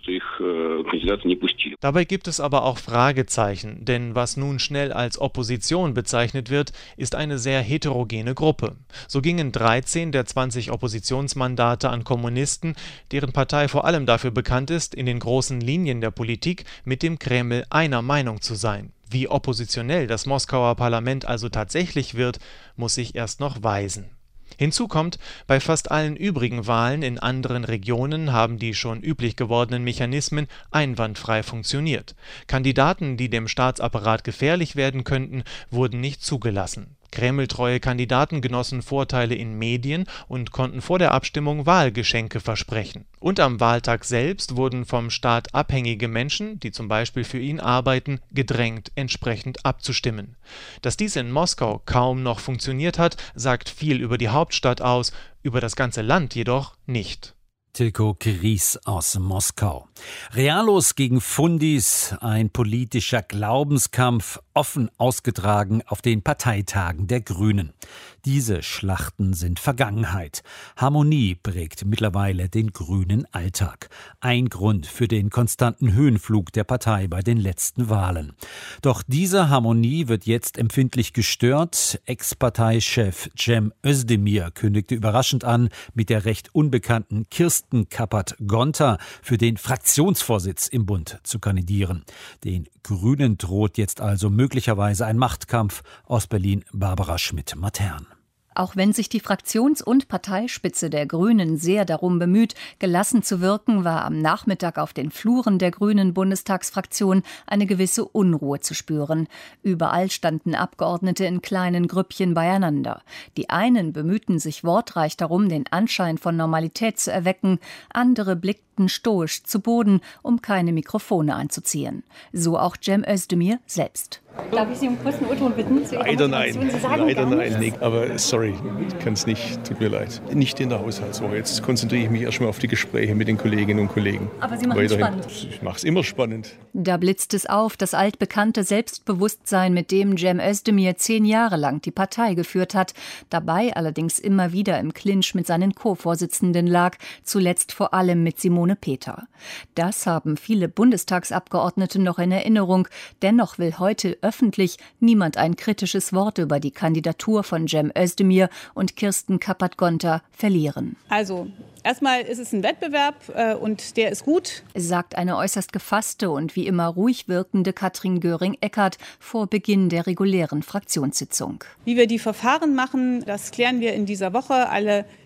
Dabei gibt es aber auch Fragezeichen, denn was nun schnell als Opposition bezeichnet wird, ist eine sehr heterogene Gruppe. So gingen dreizehn der zwanzig Oppositionsmandate an Kommunisten, deren Partei vor allem dafür bekannt ist, in den großen Linien der Politik mit dem Kreml einer Meinung zu sein. Wie oppositionell das Moskauer Parlament also tatsächlich wird, muss sich erst noch weisen. Hinzu kommt, bei fast allen übrigen Wahlen in anderen Regionen haben die schon üblich gewordenen Mechanismen einwandfrei funktioniert. Kandidaten, die dem Staatsapparat gefährlich werden könnten, wurden nicht zugelassen. Kremltreue Kandidaten genossen Vorteile in Medien und konnten vor der Abstimmung Wahlgeschenke versprechen. Und am Wahltag selbst wurden vom Staat abhängige Menschen, die zum Beispiel für ihn arbeiten, gedrängt, entsprechend abzustimmen. Dass dies in Moskau kaum noch funktioniert hat, sagt viel über die Hauptstadt aus, über das ganze Land jedoch nicht. Tilko Kries aus Moskau. Realos gegen Fundis, ein politischer Glaubenskampf, offen ausgetragen auf den Parteitagen der Grünen. Diese Schlachten sind Vergangenheit. Harmonie prägt mittlerweile den grünen Alltag. Ein Grund für den konstanten Höhenflug der Partei bei den letzten Wahlen. Doch diese Harmonie wird jetzt empfindlich gestört. Ex-Parteichef Cem Özdemir kündigte überraschend an, mit der recht unbekannten Kirsten Kappert-Gonter für den Fraktionsvorsitz im Bund zu kandidieren. Den Grünen droht jetzt also möglicherweise ein Machtkampf. Aus Berlin Barbara Schmidt-Matern. Auch wenn sich die Fraktions- und Parteispitze der Grünen sehr darum bemüht, gelassen zu wirken, war am Nachmittag auf den Fluren der Grünen Bundestagsfraktion eine gewisse Unruhe zu spüren. Überall standen Abgeordnete in kleinen Grüppchen beieinander. Die einen bemühten sich wortreich darum, den Anschein von Normalität zu erwecken, andere blickten stoisch zu Boden, um keine Mikrofone anzuziehen. So auch Cem Özdemir selbst. Darf ich Sie um kurzen O-Ton bitten? Zu Leider nein, Sie sagen leider nein. Nee, aber sorry, ich kann es nicht, tut mir leid. Nicht in der Haushaltswoche. Jetzt konzentriere ich mich erstmal auf die Gespräche mit den Kolleginnen und Kollegen. Aber Sie machen es spannend. Ich mache es immer spannend. Da blitzt es auf, das altbekannte Selbstbewusstsein, mit dem Cem Özdemir zehn Jahre lang die Partei geführt hat, dabei allerdings immer wieder im Clinch mit seinen Co-Vorsitzenden lag, zuletzt vor allem mit Simone Peter. Das haben viele Bundestagsabgeordnete noch in Erinnerung. Dennoch will heute öffentlich niemand ein kritisches Wort über die Kandidatur von Cem Özdemir und Kirsten Kappert-Gonter verlieren. Also, erstmal ist es ein Wettbewerb äh, und der ist gut, sagt eine äußerst gefasste und wie immer ruhig wirkende Katrin Göring-Eckardt vor Beginn der regulären Fraktionssitzung. Wie wir die Verfahren machen, das klären wir in dieser Woche. Alle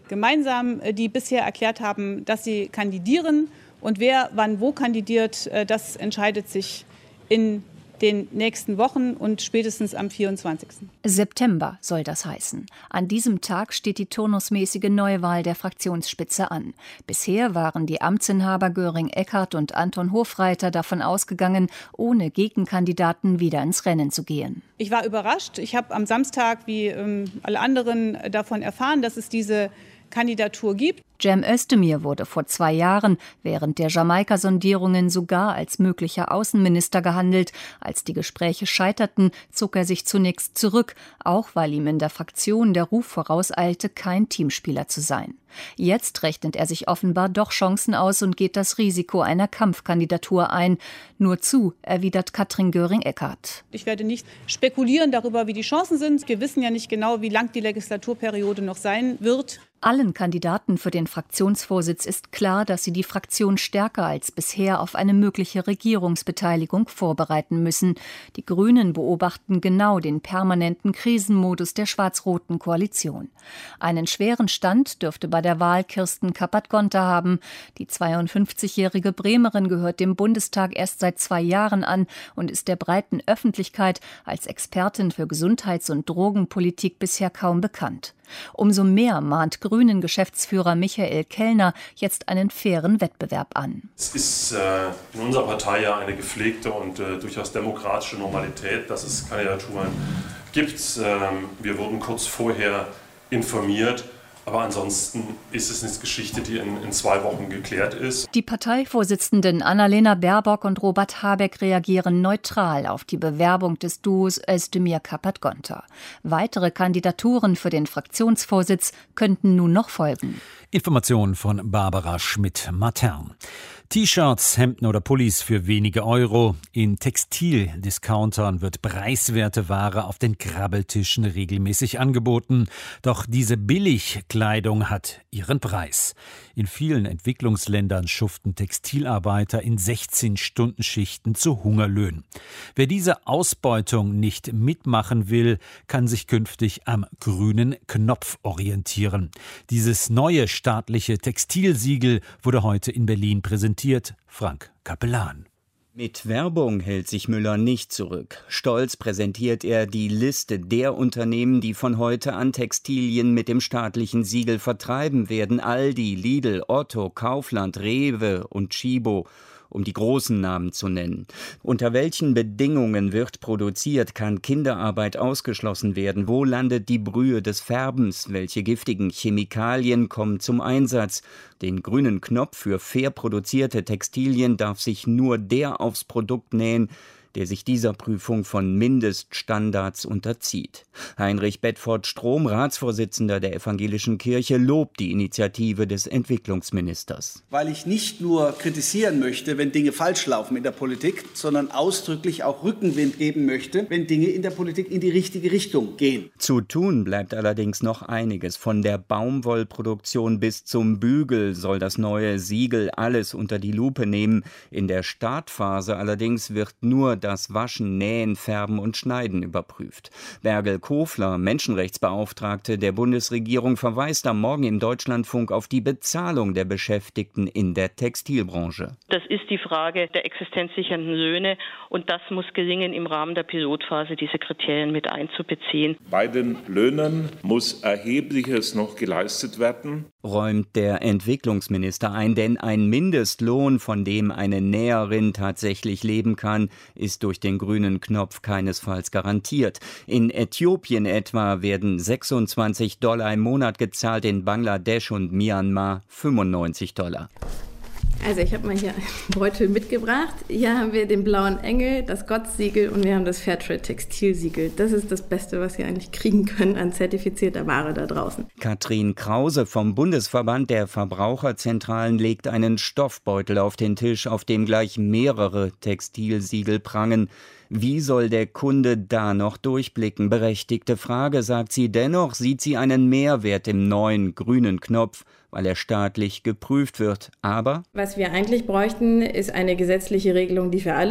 gemeinsam, die bisher erklärt haben, dass sie kandidieren. Und wer wann wo kandidiert, das entscheidet sich in den nächsten Wochen und spätestens am vierundzwanzigsten September soll das heißen. An diesem Tag steht die turnusmäßige Neuwahl der Fraktionsspitze an. Bisher waren die Amtsinhaber Göring-Eckardt und Anton Hofreiter davon ausgegangen, ohne Gegenkandidaten wieder ins Rennen zu gehen. Ich war überrascht. Ich habe am Samstag, wie ähm, alle anderen, davon erfahren, dass es diese Kandidatur gibt. Cem Özdemir wurde vor zwei Jahren während der Jamaika-Sondierungen sogar als möglicher Außenminister gehandelt. Als die Gespräche scheiterten, zog er sich zunächst zurück, auch weil ihm in der Fraktion der Ruf vorauseilte, kein Teamspieler zu sein. Jetzt rechnet er sich offenbar doch Chancen aus und geht das Risiko einer Kampfkandidatur ein. Nur zu, erwidert Katrin Göring-Eckardt. Ich werde nicht spekulieren darüber, wie die Chancen sind. Wir wissen ja nicht genau, wie lang die Legislaturperiode noch sein wird. Allen Kandidaten für den Fraktionsvorsitz ist klar, dass sie die Fraktion stärker als bisher auf eine mögliche Regierungsbeteiligung vorbereiten müssen. Die Grünen beobachten genau den permanenten Krisenmodus der schwarz-roten Koalition. Einen schweren Stand dürfte bei der Wahl Kirsten Kappert-Gonter haben. Die zweiundfünfzigjährige Bremerin gehört dem Bundestag erst seit zwei Jahren an und ist der breiten Öffentlichkeit als Expertin für Gesundheits- und Drogenpolitik bisher kaum bekannt. Umso mehr mahnt Grünen-Geschäftsführer Michael Kellner jetzt einen fairen Wettbewerb an. Es ist äh, in unserer Partei ja eine gepflegte und äh, durchaus demokratische Normalität, dass es Kandidaturen gibt. Ähm, wir wurden kurz vorher informiert. Aber ansonsten ist es eine Geschichte, die in, in zwei Wochen geklärt ist. Die Parteivorsitzenden Annalena Baerbock und Robert Habeck reagieren neutral auf die Bewerbung des Duos Özdemir Kappert-Gonter. Weitere Kandidaturen für den Fraktionsvorsitz könnten nun noch folgen. Informationen von Barbara Schmidt-Matern. T-Shirts, Hemden oder Pullis für wenige Euro. In Textildiscountern wird preiswerte Ware auf den Krabbeltischen regelmäßig angeboten. Doch diese Billigkleidung hat ihren Preis. In vielen Entwicklungsländern schuften Textilarbeiter in sechzehn-Stunden-Schichten zu Hungerlöhnen. Wer diese Ausbeutung nicht mitmachen will, kann sich künftig am grünen Knopf orientieren. Dieses neue staatliche Textilsiegel wurde heute in Berlin präsentiert. Frank Capellan. Mit Werbung hält sich Müller nicht zurück. Stolz präsentiert er die Liste der Unternehmen, die von heute an Textilien mit dem staatlichen Siegel vertreiben werden. Aldi, Lidl, Otto, Kaufland, Rewe und Tchibo, um die großen Namen zu nennen. Unter welchen Bedingungen wird produziert? Kann Kinderarbeit ausgeschlossen werden? Wo landet die Brühe des Färbens? Welche giftigen Chemikalien kommen zum Einsatz? Den grünen Knopf für fair produzierte Textilien darf sich nur der aufs Produkt nähen, der sich dieser Prüfung von Mindeststandards unterzieht. Heinrich Bedford-Strom, Ratsvorsitzender der Evangelischen Kirche, lobt die Initiative des Entwicklungsministers. Weil ich nicht nur kritisieren möchte, wenn Dinge falsch laufen in der Politik, sondern ausdrücklich auch Rückenwind geben möchte, wenn Dinge in der Politik in die richtige Richtung gehen. Zu tun bleibt allerdings noch einiges. Von der Baumwollproduktion bis zum Bügel soll das neue Siegel alles unter die Lupe nehmen. In der Startphase allerdings wird nur das Waschen, Nähen, Färben und Schneiden überprüft. Bergel Kofler, Menschenrechtsbeauftragte der Bundesregierung, verweist am Morgen im Deutschlandfunk auf die Bezahlung der Beschäftigten in der Textilbranche. Das ist die Frage der existenzsichernden Löhne und das muss gelingen, im Rahmen der Pilotphase diese Kriterien mit einzubeziehen. Bei den Löhnen muss Erhebliches noch geleistet werden, räumt der Entwicklungsminister ein, denn ein Mindestlohn, von dem eine Näherin tatsächlich leben kann, ist durch den grünen Knopf keinesfalls garantiert. In Äthiopien etwa werden sechsundzwanzig Dollar im Monat gezahlt, in Bangladesch und Myanmar fünfundneunzig Dollar. Also ich habe mal hier einen Beutel mitgebracht. Hier haben wir den blauen Engel, das Gott-Siegel und wir haben das Fairtrade-Textilsiegel. Das ist das Beste, was Sie eigentlich kriegen können an zertifizierter Ware da draußen. Katrin Krause vom Bundesverband der Verbraucherzentralen legt einen Stoffbeutel auf den Tisch, auf dem gleich mehrere Textilsiegel prangen. Wie soll der Kunde da noch durchblicken? Berechtigte Frage, sagt sie. Dennoch sieht sie einen Mehrwert im neuen grünen Knopf, weil er staatlich geprüft wird. Aber was wir eigentlich bräuchten, ist eine gesetzliche Regelung, die für alle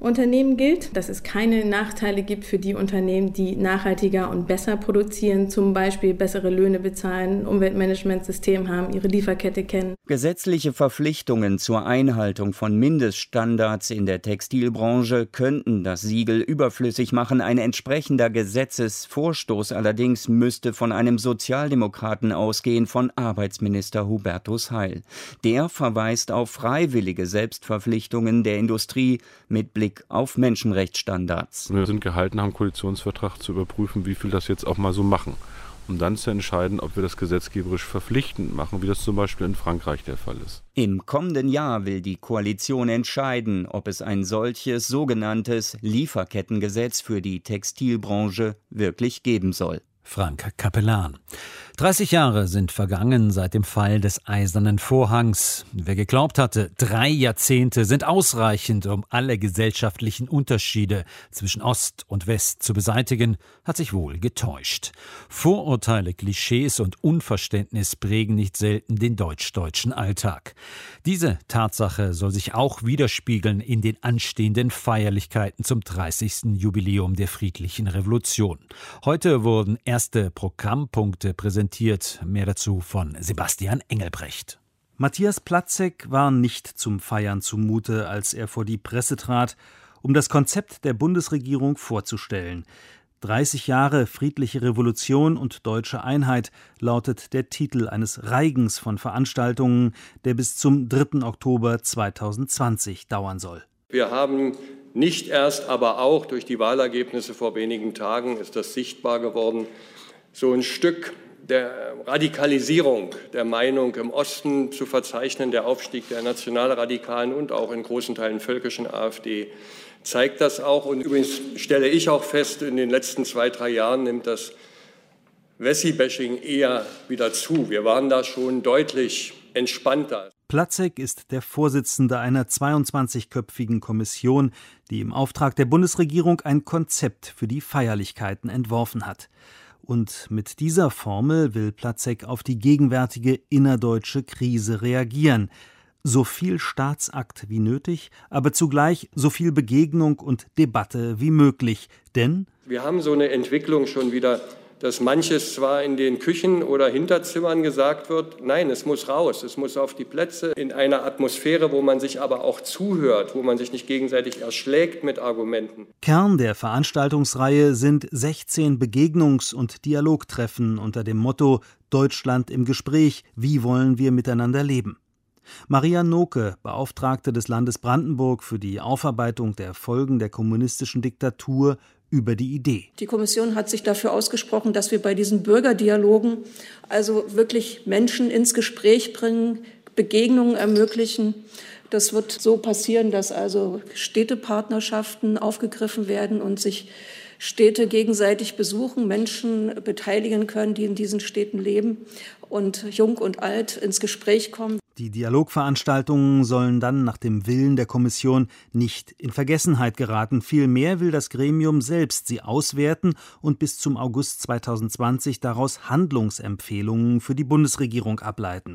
Unternehmen gilt, dass es keine Nachteile gibt für die Unternehmen, die nachhaltiger und besser produzieren, zum Beispiel bessere Löhne bezahlen, ein Umweltmanagementsystem haben, ihre Lieferkette kennen. Gesetzliche Verpflichtungen zur Einhaltung von Mindeststandards in der Textilbranche könnten das Siegel überflüssig machen. Ein entsprechender Gesetzesvorstoß allerdings müsste von einem Sozialdemokraten ausgehen, von Arbeitsminister Hubertus Heil. Der verweist auf freiwillige Selbstverpflichtungen der Industrie mit Blick auf Menschenrechtsstandards. Wir sind gehalten, am Koalitionsvertrag zu überprüfen, wie viel das jetzt auch mal so machen. Um dann zu entscheiden, ob wir das gesetzgeberisch verpflichtend machen, wie das zum Beispiel in Frankreich der Fall ist. Im kommenden Jahr will die Koalition entscheiden, ob es ein solches sogenanntes Lieferkettengesetz für die Textilbranche wirklich geben soll. Frank Capellan. dreißig Jahre sind vergangen seit dem Fall des Eisernen Vorhangs. Wer geglaubt hatte, drei Jahrzehnte sind ausreichend, um alle gesellschaftlichen Unterschiede zwischen Ost und West zu beseitigen, hat sich wohl getäuscht. Vorurteile, Klischees und Unverständnis prägen nicht selten den deutsch-deutschen Alltag. Diese Tatsache soll sich auch widerspiegeln in den anstehenden Feierlichkeiten zum dreißigsten Jubiläum der friedlichen Revolution. Heute wurden erste Programmpunkte präsentiert. Mehr dazu von Sebastian Engelbrecht. Matthias Platzek war nicht zum Feiern zumute, als er vor die Presse trat, um das Konzept der Bundesregierung vorzustellen. dreißig Jahre friedliche Revolution und deutsche Einheit lautet der Titel eines Reigens von Veranstaltungen, der bis zum dritten Oktober zweitausendzwanzig dauern soll. Wir haben nicht erst, aber auch durch die Wahlergebnisse vor wenigen Tagen ist das sichtbar geworden, so ein Stück der Radikalisierung der Meinung im Osten zu verzeichnen, der Aufstieg der nationalradikalen und auch in großen Teilen völkischen AfD zeigt das auch. Und übrigens stelle ich auch fest, in den letzten zwei, drei Jahren nimmt das Wessi-Bashing eher wieder zu. Wir waren da schon deutlich entspannter. Platzek ist der Vorsitzende einer zweiundzwanzigköpfigen Kommission, die im Auftrag der Bundesregierung ein Konzept für die Feierlichkeiten entworfen hat. Und mit dieser Formel will Platzek auf die gegenwärtige innerdeutsche Krise reagieren. So viel Staatsakt wie nötig, aber zugleich so viel Begegnung und Debatte wie möglich. Denn wir haben so eine Entwicklung schon wieder, dass manches zwar in den Küchen oder Hinterzimmern gesagt wird, nein, es muss raus, es muss auf die Plätze, in einer Atmosphäre, wo man sich aber auch zuhört, wo man sich nicht gegenseitig erschlägt mit Argumenten. Kern der Veranstaltungsreihe sind sechzehn Begegnungs- und Dialogtreffen unter dem Motto Deutschland im Gespräch, wie wollen wir miteinander leben? Maria Noke, Beauftragte des Landes Brandenburg für die Aufarbeitung der Folgen der kommunistischen Diktatur, über die Idee. Die Kommission hat sich dafür ausgesprochen, dass wir bei diesen Bürgerdialogen also wirklich Menschen ins Gespräch bringen, Begegnungen ermöglichen. Das wird so passieren, dass also Städtepartnerschaften aufgegriffen werden und sich Städte gegenseitig besuchen, Menschen beteiligen können, die in diesen Städten leben und jung und alt ins Gespräch kommen. Die Dialogveranstaltungen sollen dann nach dem Willen der Kommission nicht in Vergessenheit geraten. Vielmehr will das Gremium selbst sie auswerten und bis zum August zweitausendzwanzig daraus Handlungsempfehlungen für die Bundesregierung ableiten.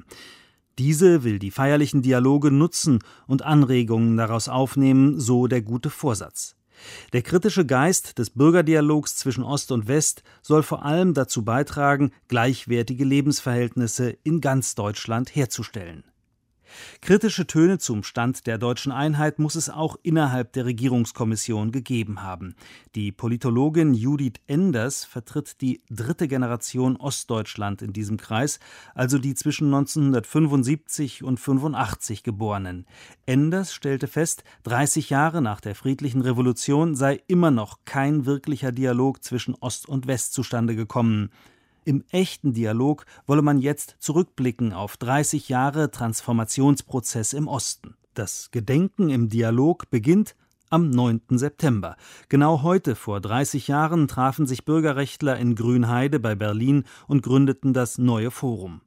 Diese will die feierlichen Dialoge nutzen und Anregungen daraus aufnehmen, so der gute Vorsatz. Der kritische Geist des Bürgerdialogs zwischen Ost und West soll vor allem dazu beitragen, gleichwertige Lebensverhältnisse in ganz Deutschland herzustellen. Kritische Töne zum Stand der deutschen Einheit muss es auch innerhalb der Regierungskommission gegeben haben. Die Politologin Judith Enders vertritt die dritte Generation Ostdeutschland in diesem Kreis, also die zwischen neunzehnhundertfünfundsiebzig und fünfundachtzig Geborenen. Enders stellte fest, dreißig Jahre nach der friedlichen Revolution sei immer noch kein wirklicher Dialog zwischen Ost und West zustande gekommen. Im echten Dialog wolle man jetzt zurückblicken auf dreißig Jahre Transformationsprozess im Osten. Das Gedenken im Dialog beginnt am neunten September. Genau heute vor dreißig Jahren trafen sich Bürgerrechtler in Grünheide bei Berlin und gründeten das Neue Forum.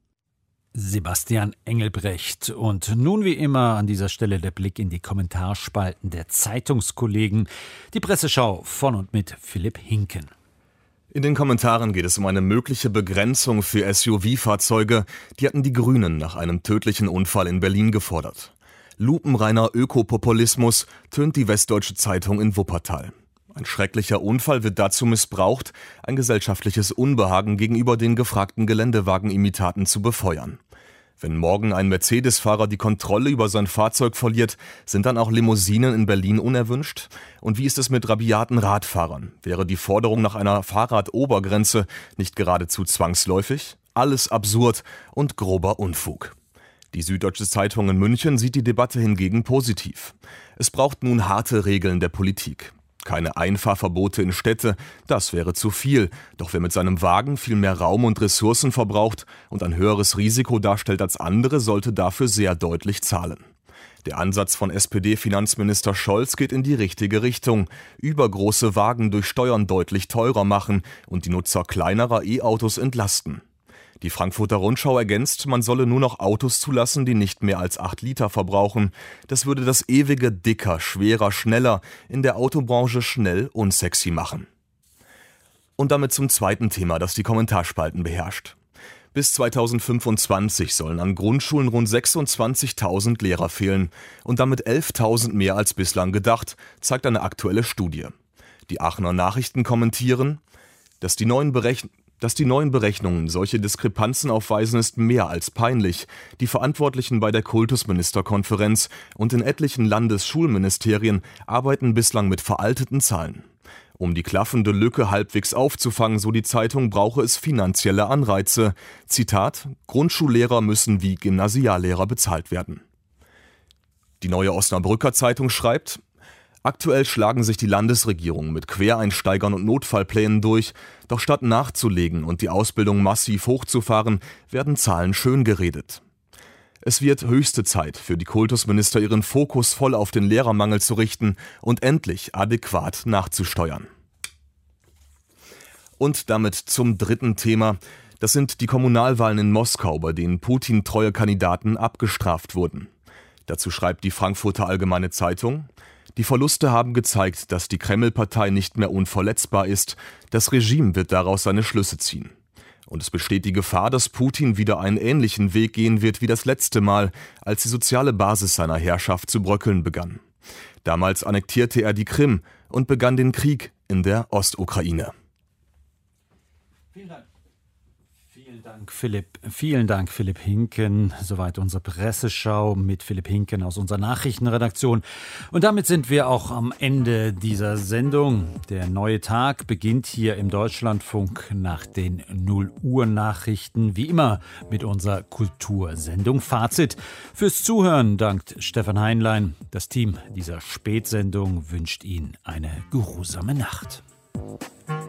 Sebastian Engelbrecht. Und nun wie immer an dieser Stelle der Blick in die Kommentarspalten der Zeitungskollegen. Die Presseschau von und mit Philipp Hinken. In den Kommentaren geht es um eine mögliche Begrenzung für S U V-Fahrzeuge. Die hatten die Grünen nach einem tödlichen Unfall in Berlin gefordert. Lupenreiner Ökopopulismus, tönt die Westdeutsche Zeitung in Wuppertal. Ein schrecklicher Unfall wird dazu missbraucht, ein gesellschaftliches Unbehagen gegenüber den gefragten Geländewagenimitaten zu befeuern. Wenn morgen ein Mercedes-Fahrer die Kontrolle über sein Fahrzeug verliert, sind dann auch Limousinen in Berlin unerwünscht? Und wie ist es mit rabiaten Radfahrern? Wäre die Forderung nach einer Fahrradobergrenze nicht geradezu zwangsläufig? Alles absurd und grober Unfug. Die Süddeutsche Zeitung in München sieht die Debatte hingegen positiv. Es braucht nun harte Regeln der Politik. Keine Einfahrverbote in Städte, das wäre zu viel. Doch wer mit seinem Wagen viel mehr Raum und Ressourcen verbraucht und ein höheres Risiko darstellt als andere, sollte dafür sehr deutlich zahlen. Der Ansatz von S P D-Finanzminister Scholz geht in die richtige Richtung. Übergroße Wagen durch Steuern deutlich teurer machen und die Nutzer kleinerer E-Autos entlasten. Die Frankfurter Rundschau ergänzt, man solle nur noch Autos zulassen, die nicht mehr als acht Liter verbrauchen. Das würde das ewige dicker, schwerer, schneller in der Autobranche schnell unsexy machen. Und damit zum zweiten Thema, das die Kommentarspalten beherrscht. Bis zweitausendfünfundzwanzig sollen an Grundschulen rund sechsundzwanzigtausend Lehrer fehlen und damit elftausend mehr als bislang gedacht, zeigt eine aktuelle Studie. Die Aachener Nachrichten kommentieren, dass die neuen Berechnungen Dass die neuen Berechnungen solche Diskrepanzen aufweisen, ist mehr als peinlich. Die Verantwortlichen bei der Kultusministerkonferenz und in etlichen Landesschulministerien arbeiten bislang mit veralteten Zahlen. Um die klaffende Lücke halbwegs aufzufangen, so die Zeitung, brauche es finanzielle Anreize. Zitat: Grundschullehrer müssen wie Gymnasiallehrer bezahlt werden. Die Neue Osnabrücker Zeitung schreibt: Aktuell schlagen sich die Landesregierungen mit Quereinsteigern und Notfallplänen durch, doch statt nachzulegen und die Ausbildung massiv hochzufahren, werden Zahlen schön geredet. Es wird höchste Zeit für die Kultusminister, ihren Fokus voll auf den Lehrermangel zu richten und endlich adäquat nachzusteuern. Und damit zum dritten Thema. Das sind die Kommunalwahlen in Moskau, bei denen Putin-treue Kandidaten abgestraft wurden. Dazu schreibt die Frankfurter Allgemeine Zeitung: Die Verluste haben gezeigt, dass die Kreml-Partei nicht mehr unverletzbar ist. Das Regime wird daraus seine Schlüsse ziehen. Und es besteht die Gefahr, dass Putin wieder einen ähnlichen Weg gehen wird wie das letzte Mal, als die soziale Basis seiner Herrschaft zu bröckeln begann. Damals annektierte er die Krim und begann den Krieg in der Ostukraine. Vielen Dank. Vielen Dank, Philipp. Vielen Dank, Philipp Hinken. Soweit unsere Presseschau mit Philipp Hinken aus unserer Nachrichtenredaktion. Und damit sind wir auch am Ende dieser Sendung. Der neue Tag beginnt hier im Deutschlandfunk nach den null Uhr Nachrichten. Wie immer mit unserer Kultursendung. Fazit: Fürs Zuhören dankt Stefan Heinlein. Das Team dieser Spätsendung wünscht Ihnen eine geruhsame Nacht.